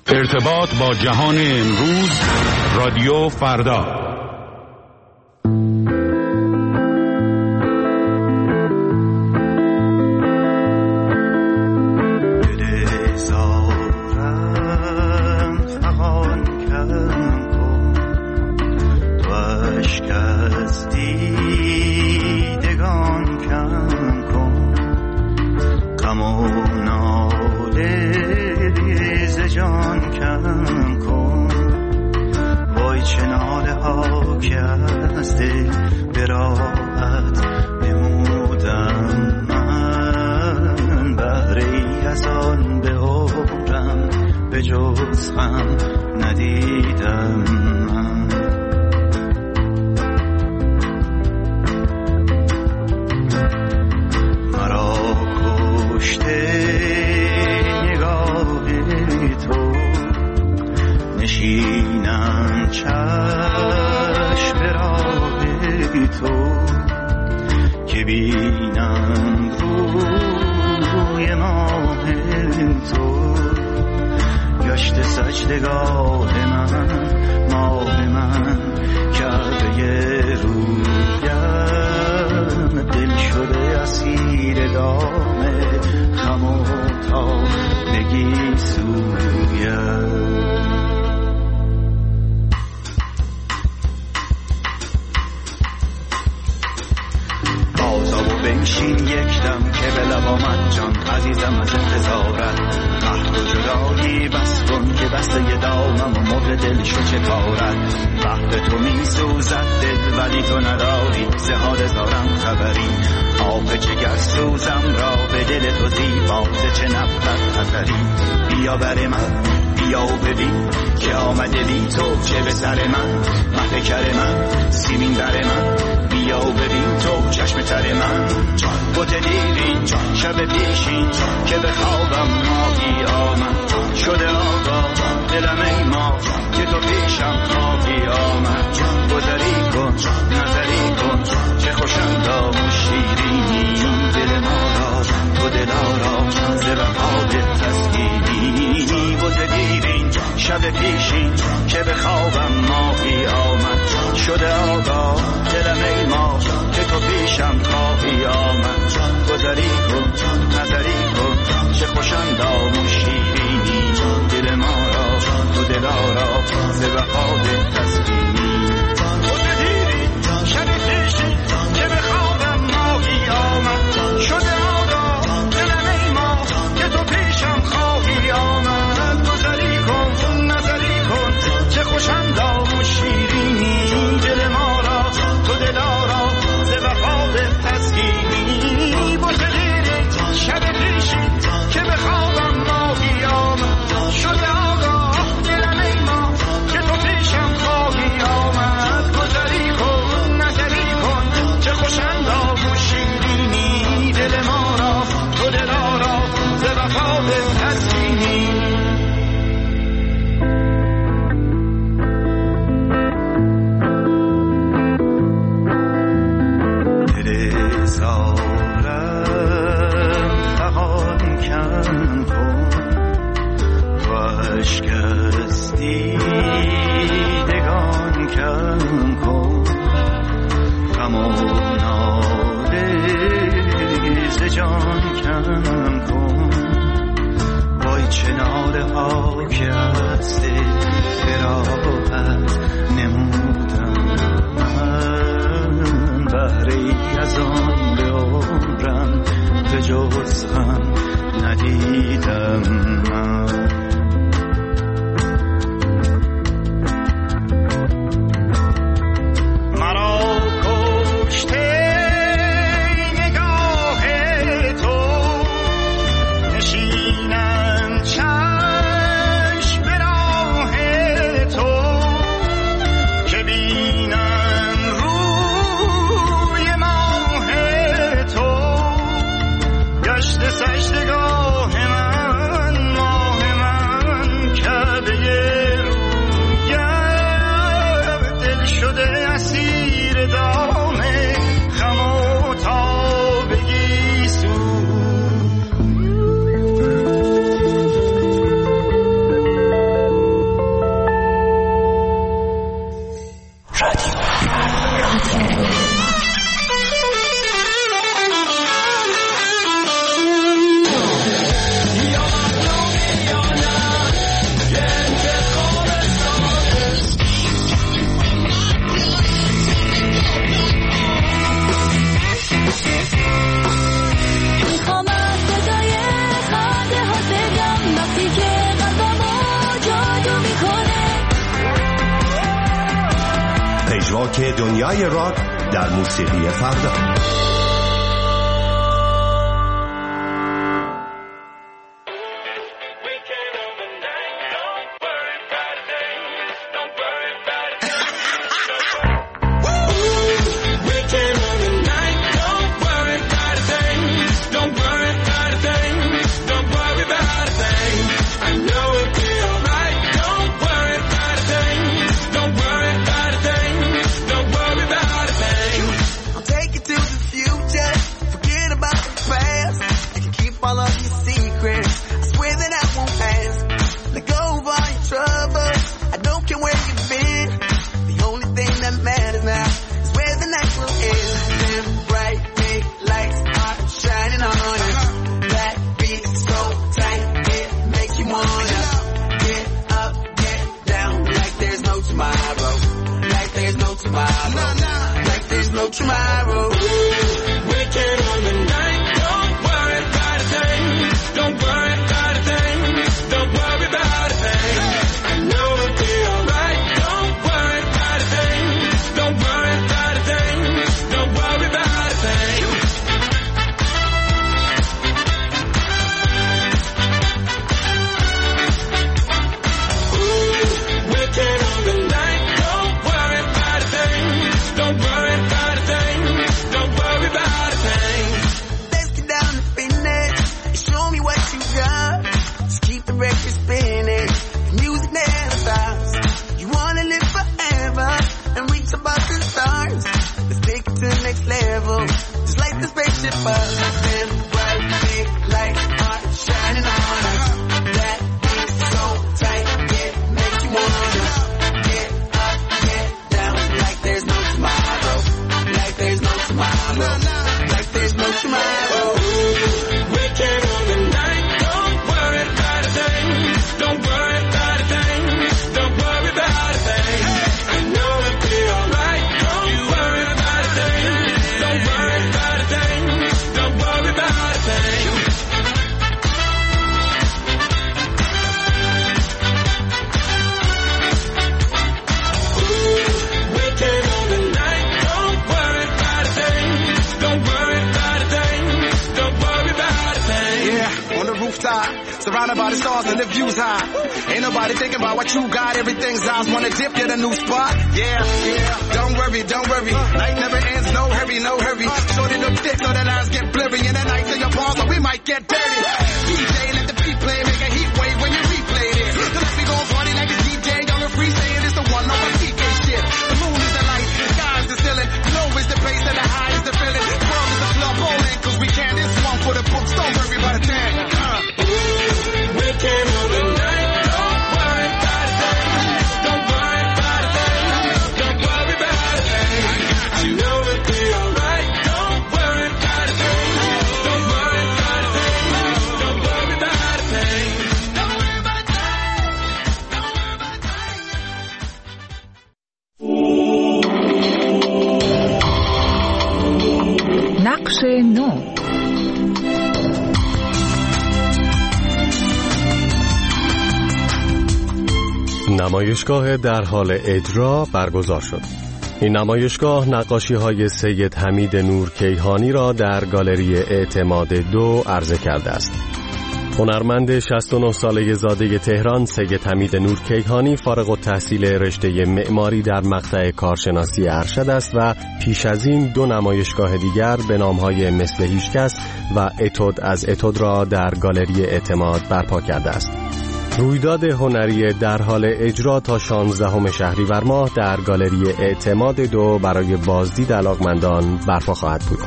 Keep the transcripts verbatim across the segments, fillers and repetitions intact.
ارتباط با جهان امروز، رادیو فردا. سجدگاه من ترک دنیای راک در موسیقی فردا. Surrounded by the stars and the views high. Ain't nobody thinking about what you got. Everything's eyes wanna dip, get a new spot. Yeah, yeah. Don't worry, don't worry. Night never ends, no hurry, no hurry. Shorty the thick so the lines get blurry. In the night till your balls, or we might get dirty. D J, let the beat play, make a heat wave when you replay this. So let me go party like it's D J on the free, saying it's the one on my P K shit. The moon is the light, the sky is the ceiling. Low is the bass and the high is the feeling. The world is a club bowling, cause we can. This one for the books, don't worry about a thing. Uh. We came on the night, don't worry about a thing. Don't worry about a thing. Don't worry about a thing. I know it'll be alright. Don't worry about a thing. Don't worry about a thing. Don't worry about a thing. Don't worry about a thing. Don't worry about a thing. نقش نو. نمایشگاه در حال اجرا برگزار شد. این نمایشگاه نقاشی‌های سید حمید نورکیهانی را در گالری اعتماد دو عرضه کرده است. هنرمند شصت و نه ساله زاده تهران سید حمید نورکیهانی فارغ التحصیل رشته معماری در مقطع کارشناسی ارشد است و پیش از این دو نمایشگاه دیگر به نام‌های مثل هیچکس و اتود از اتود را در گالری اعتماد برپا کرده است. رویداد هنری در حال اجرا تا شانزدهم شهریور ماه در گالری اعتماد دو برای بازدید علاقمندان برپا خواهد بود.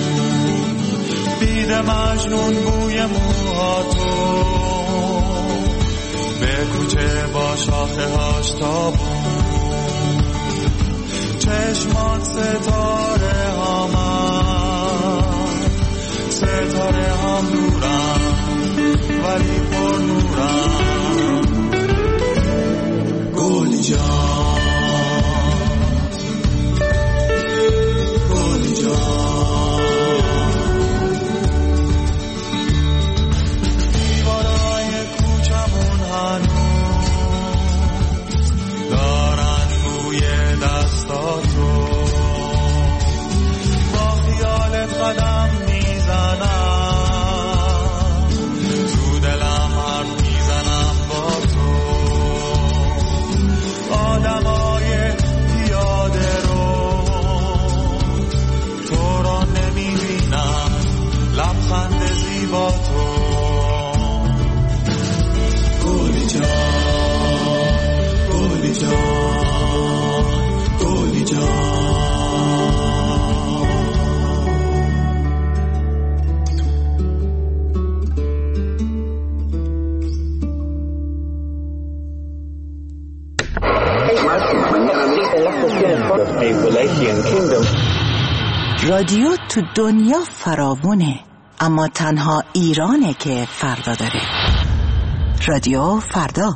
مجنون بوی موها تو به کوچه با شاخه هاش تابون، چشمات ستاره ها من، ستاره هم نورم ولی پر نورم. گلی جان گلی جان، دیوارای کوچمون هنوز دارن بوی دستاتو، با خیالت قدم میزنم، تو دلم حرف میزنم با تو. آدمای پیاده رو تو را نمیبینم، لبخند زیبا تو. گلی جان گلی جان گلی جان. رادیو تو دنیا فراوونه، اما تنها ایرانه که فردا داره. رادیو فردا.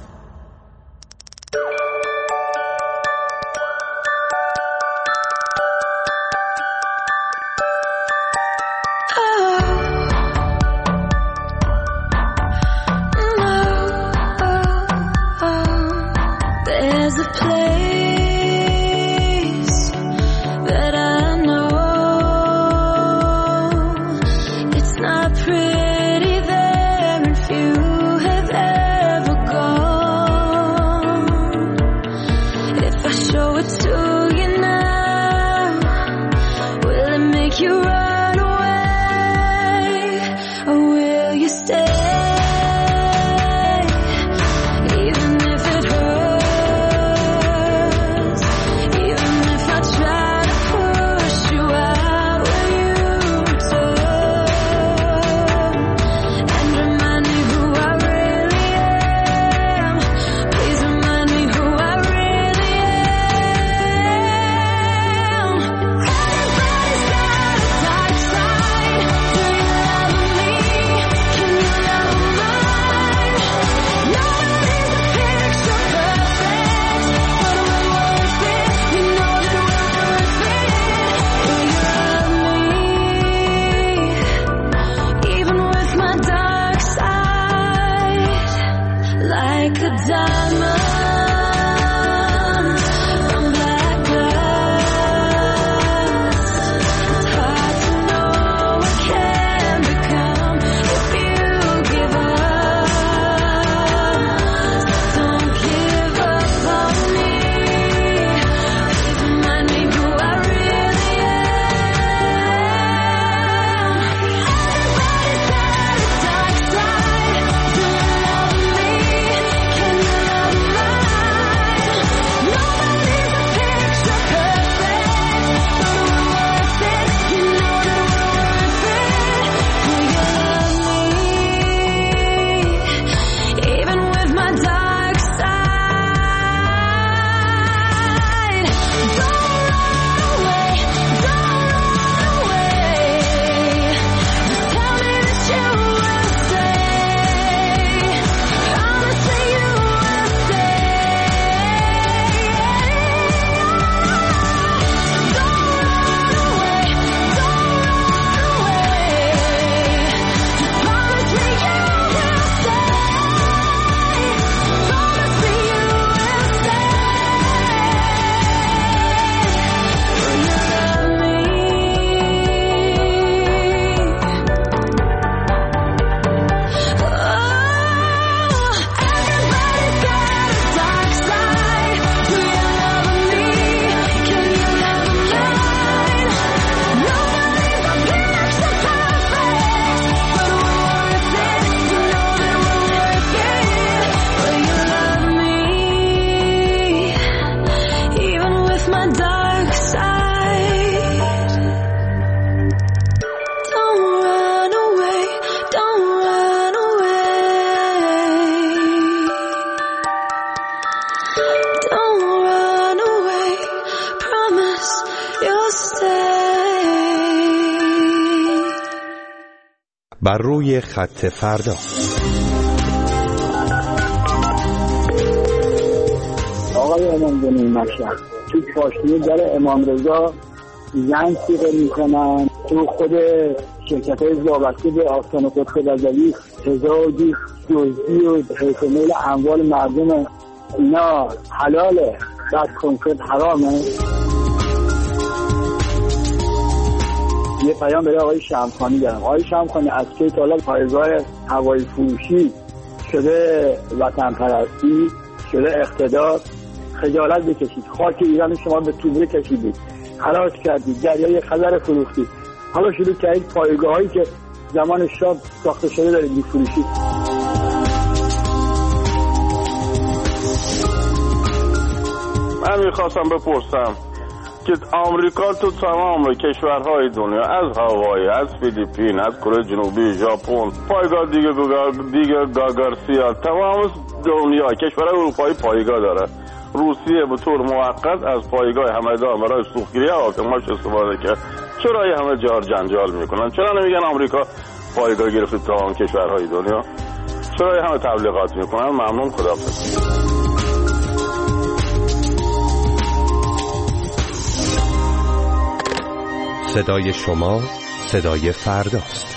Pretty there if you have ever gone. بر روی خط فردا. آقای امامزاده مشهد تو پاشنه در امام رضا زنگ سیغه میکنن، تو خود شرکت های وابسته به آستان قدس رضوی تزاوج دزدی و حیث و میل اموال مردم اینا حلاله، بعد کنکرت حرامه. یه پیام به آقای شمخانی دارم. آقای شمخانی از که طالب پایگاه هوایی فروشی شده وطن پرستی، شده اقتدار، خجالت بکشید. خاک ایران شما به توبره کشیدید، خلاص کردید، دریای خزر فروختید، حالا شروع کردید پایگاه هایی که زمان شاه ساخته شده دارید میفروشید. من میخواستم بپرسم که آمریکا تو تمام کشورهای دنیا، از هاوایی، از فیلیپین، از کره جنوبی، ژاپن، پایگاه دیگه دیگه گاگارسیا، تمام دنیا کشورهای اروپایی پایگاه داره. روسیه به طور موقت از پایگاه همدان برای سوختگیری هواپیماش استفاده کرد. چرا این همه جار جنجال میکنن؟ چرا نمیگن آمریکا پایگاه گرفت تمام کشورهای دنیا؟ چرا این همه تبلیغات میکنن؟ ممنون، خداحافظ. صدای شما صدای فرداست.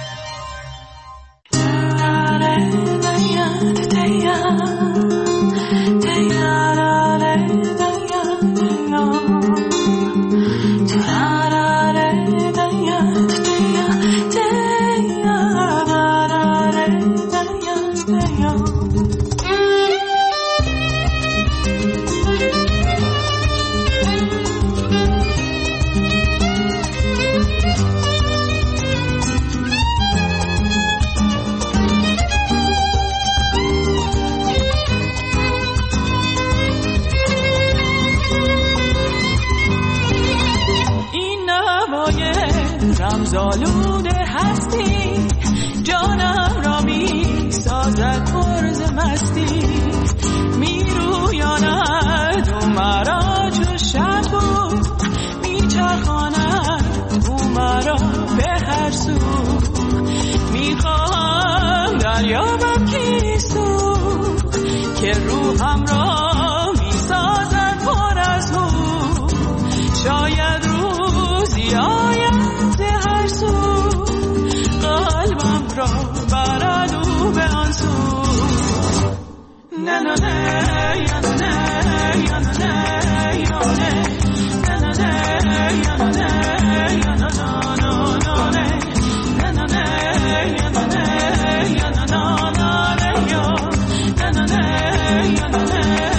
رمزآلود هستی جانم را می سازد عرض مستی، می رویاند او مرا چو شبو، می چرخاند او مرا به هر سو، می خواهم دریابم کیستو که روحم را می سازد پر از او، شاید روزی آید هر سو قلبم را برد او به آن سو. نه نه نه یا نه یا نه یا نه نه نه نه یا نه یا نه نه نه نه نه یا نه یا نه نه یا نه نه یا نه یا نه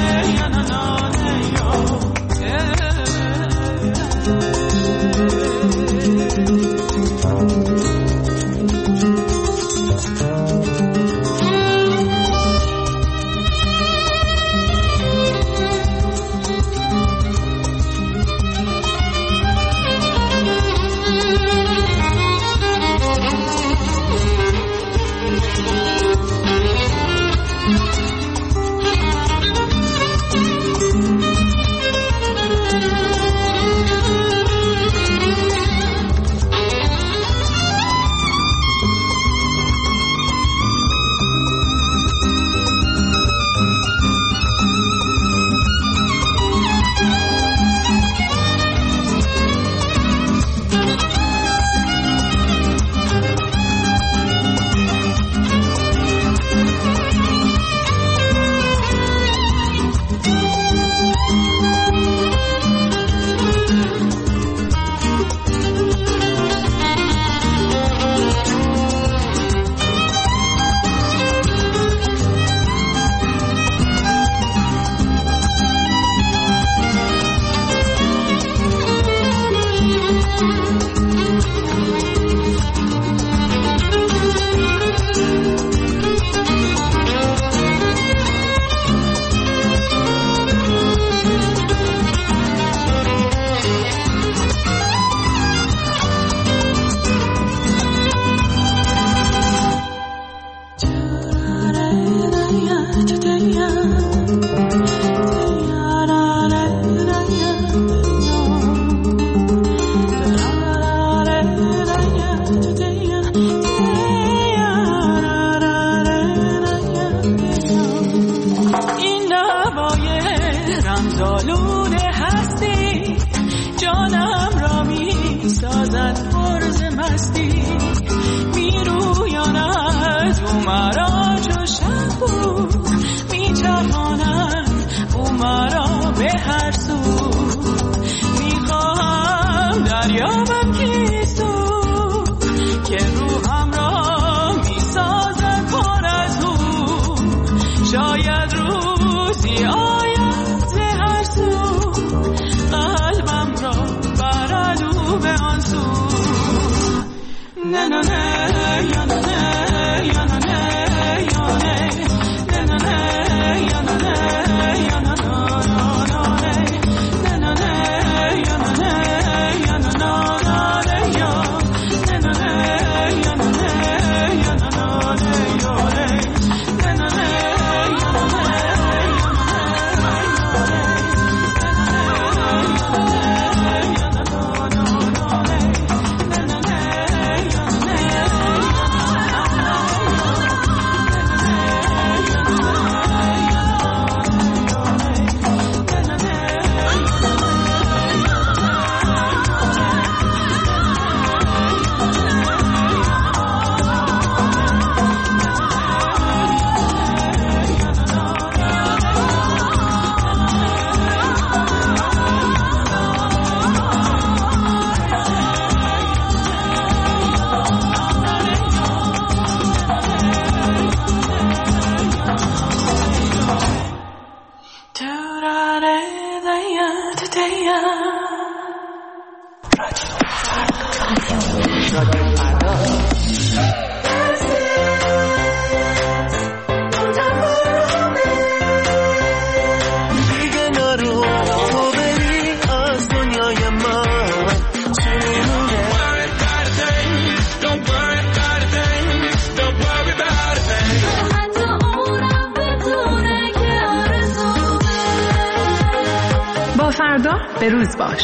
به روز باش.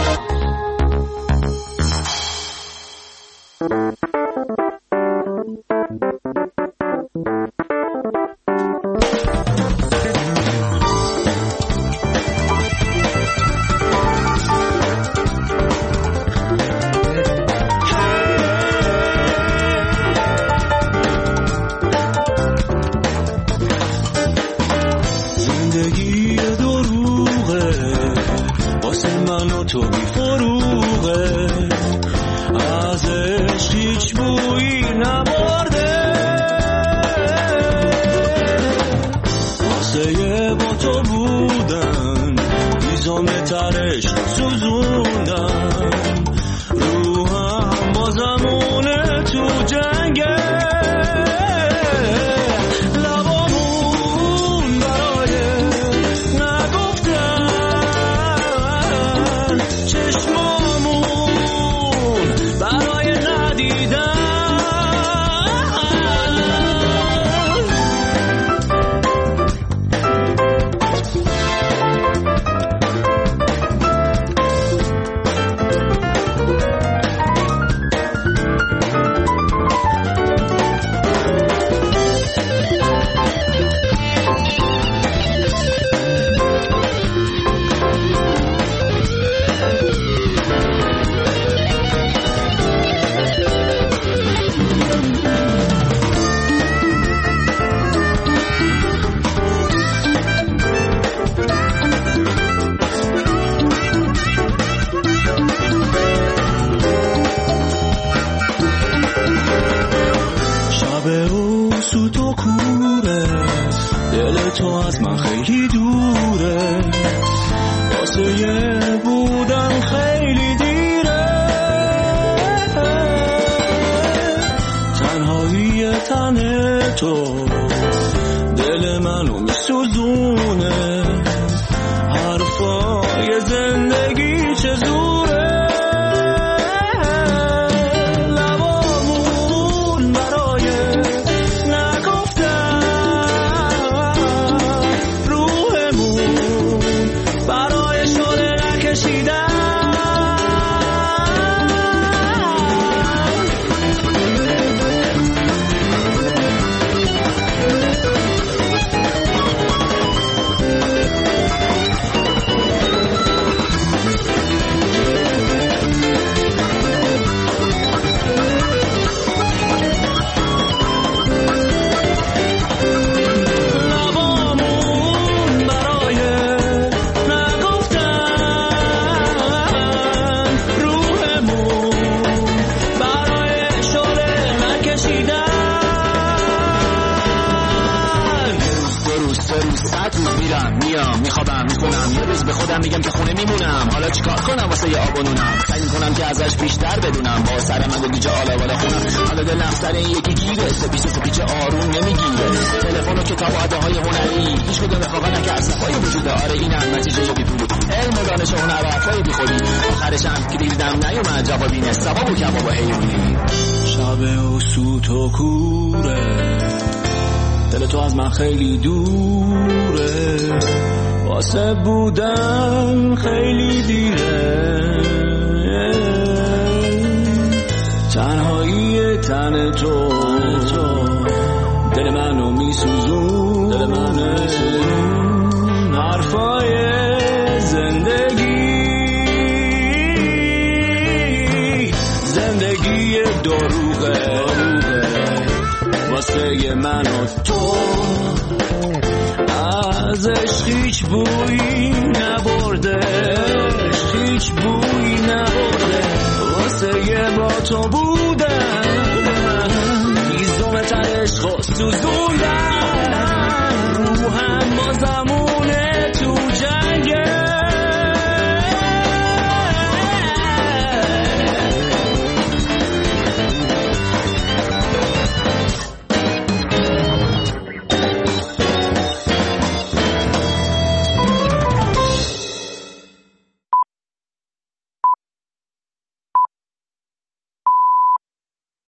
زندگی دروغه واسه من و تو بی فروغه، ازش هیچ بویی نمارده، واسه با تو بودن بیزانه ترش سوزوندم، روحم بازمونه تو جنگه، تو از من خیلی دوره، واسه بودن خیلی دیره، تنهایی تن تو دل منو میسوزونه، حرفای زندگی چه زوره، لبامون برای میخوابم میخونم، یه روز به خودم میگم که خونه میمونم، حالا چیکار کنم واسه یه آب و نونم، سعی میکنم که ازش بیشتر بدونم، با سر من و دیجا آلا بالا خونم، شده نفسر یکی گیره، سپیچ سپیچ آروم نمیگیره، تلفن و کتاب و عده های هنری هیچ کدوم رفاقت نکرد صفای وجوده. آره این هم نتیجه بی پولی، علم و دانش و هنر و حرفای بی خودی، آخرش هم که دیدم نیومد جوابی نه، ثواب و کباب و حیوانی. شب و سوت و کوره، دل تو از من خیلی دوره، واسه بودن خیلی دیره، تنهایی تن تو دل منو میسوزون، دل منو میسوزون، حرفای زندگی، زندگی دروغه واسه من و تو، ازش هیچ بویی نبرده، هیچ بویی نبرده، واسه یه با تو بودن، هیزم تنش خود سوزوندن.